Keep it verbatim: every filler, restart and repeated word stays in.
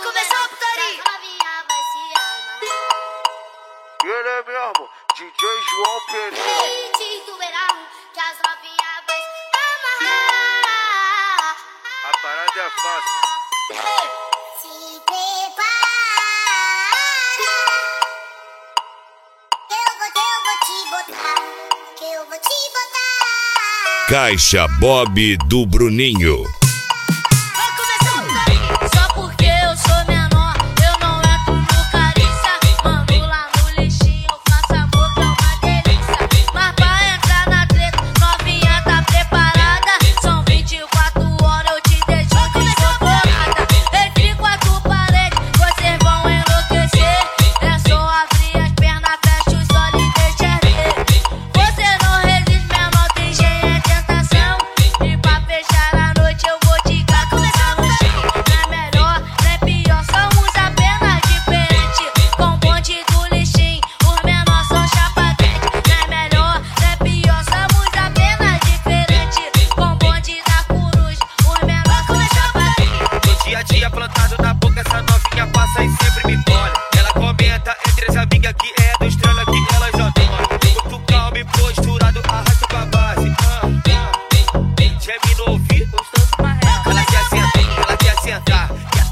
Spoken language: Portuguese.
começou a putaria. Ele é mesmo, D J João Pereira. Hit do verão, que as novinhas vai amarrar. A parada é fácil. Se prepara, eu vou, eu vou te botar, que eu vou te botar. Caixa Bob do Bruninho. Plantado na boca, essa novinha passa e sempre me olha. Ela comenta entre as amigas que é do estrela que elas adoram. Muito calmo e posturado, arrasta pra base. Ah, ah, geme no ouvido, gostoso, mas ela quer sentar, ela quer sentar.